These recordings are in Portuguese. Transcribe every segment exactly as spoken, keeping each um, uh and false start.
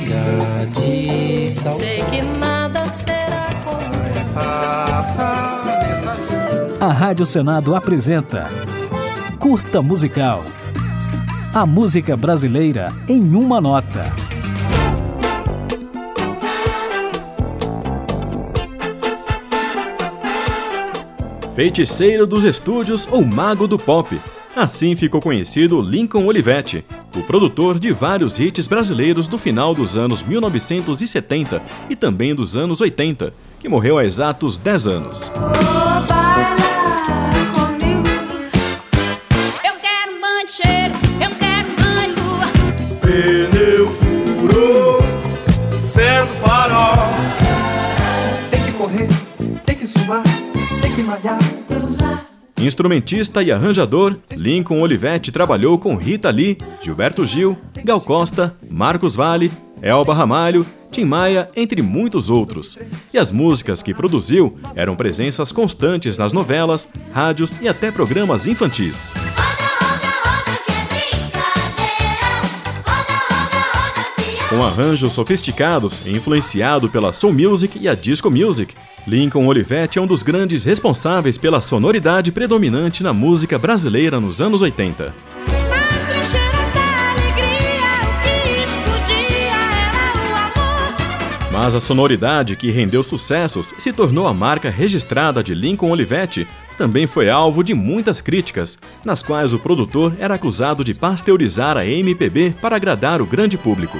chega de saudade. Sei que nada será como A Rádio Senado apresenta Curta Musical. A música brasileira em uma nota. Feiticeiro dos estúdios ou mago do pop. Assim ficou conhecido Lincoln Olivetti, o produtor de vários hits brasileiros do final dos anos mil novecentos e setenta e também dos anos oitenta, que morreu há exatos dez anos. Pneu furou, sendo farol. Tem que correr, tem que suar, tem que malhar. Instrumentista e arranjador, Lincoln Olivetti trabalhou com Rita Lee, Gilberto Gil, Gal Costa, Marcos Valle, Elba Ramalho, Tim Maia, entre muitos outros. E as músicas que produziu eram presenças constantes nas novelas, rádios e até programas infantis. Com arranjos sofisticados e influenciado pela soul music e a disco music, Lincoln Olivetti é um dos grandes responsáveis pela sonoridade predominante na música brasileira nos anos oitenta. nas trincheiras da alegria, o que explodia era o amor. Mas a sonoridade que rendeu sucessos e se tornou a marca registrada de Lincoln Olivetti também foi alvo de muitas críticas, nas quais o produtor era acusado de pasteurizar a M P B para agradar o grande público.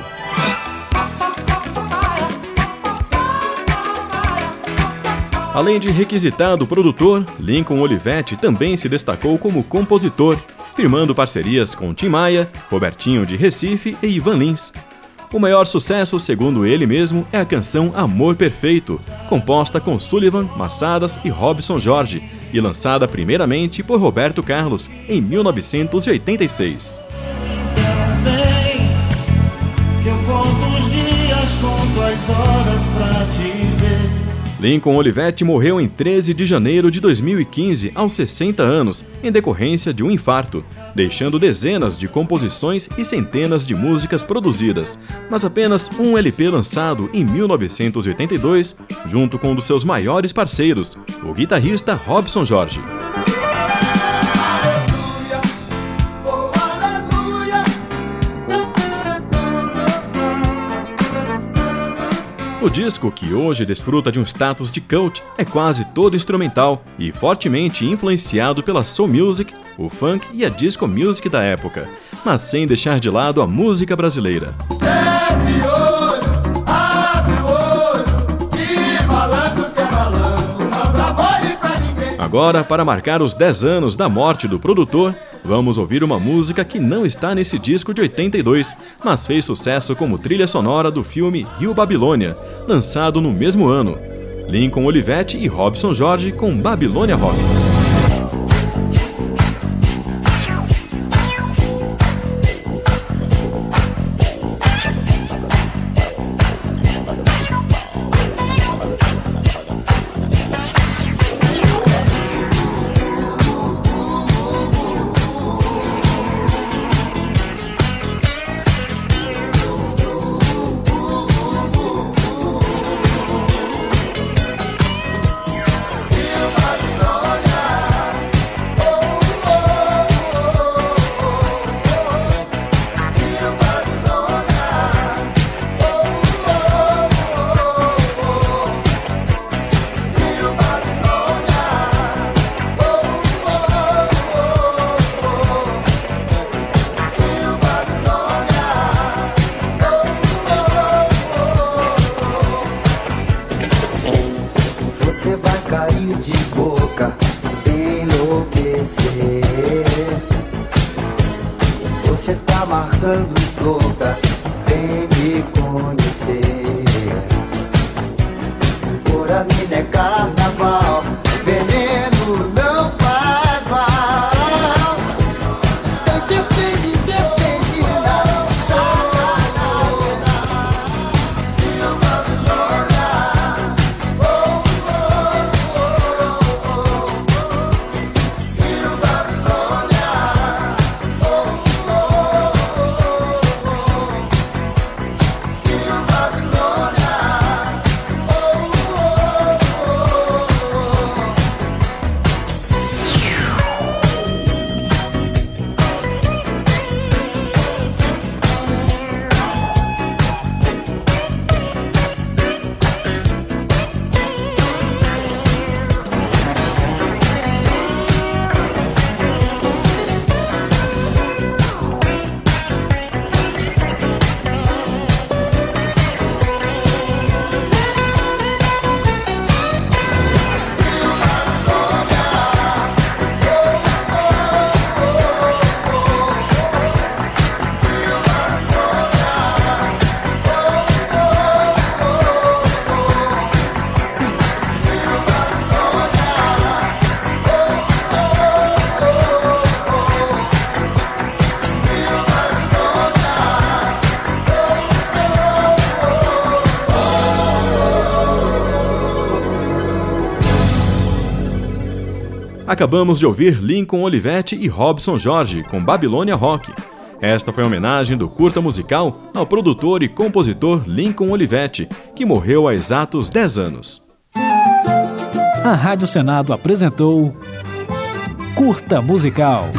Além de requisitado produtor, Lincoln Olivetti também se destacou como compositor, firmando parcerias com Tim Maia, Robertinho de Recife e Ivan Lins. O maior sucesso, segundo ele mesmo, é a canção Amor Perfeito, composta com Sullivan, Massadas e Robson Jorge, e lançada primeiramente por Roberto Carlos, em mil novecentos e oitenta e seis. Lincoln Olivetti morreu em treze de janeiro de dois mil e quinze, aos sessenta anos, em decorrência de um infarto, deixando dezenas de composições e centenas de músicas produzidas, mas apenas um L P lançado em mil novecentos e oitenta e dois, junto com um dos seus maiores parceiros, o guitarrista Robson Jorge. O disco, que hoje desfruta de um status de cult, é quase todo instrumental e fortemente influenciado pela soul music, o funk e a disco music da época, mas sem deixar de lado a música brasileira. Abre olho, abre olho, que malandro que é malandro, não trabalhe pra ninguém. Agora, para marcar os dez anos da morte do produtor, vamos ouvir uma música que não está nesse disco de oitenta e dois, mas fez sucesso como trilha sonora do filme Rio Babilônia, lançado no mesmo ano. Lincoln Olivetti e Robson Jorge com Babilônia Rock. Você vai cair de boca, enlouquecer. Você tá marcando louca, vem me conhecer. Por a mina é carnaval, veneno não faz mal. Eu defendi, defendi, não Acabamos de ouvir Lincoln Olivetti e Robson Jorge com Babilônia Rock. Esta foi a homenagem do curta musical ao produtor e compositor Lincoln Olivetti, que morreu há exatos dez anos. A Rádio Senado apresentou Curta Musical.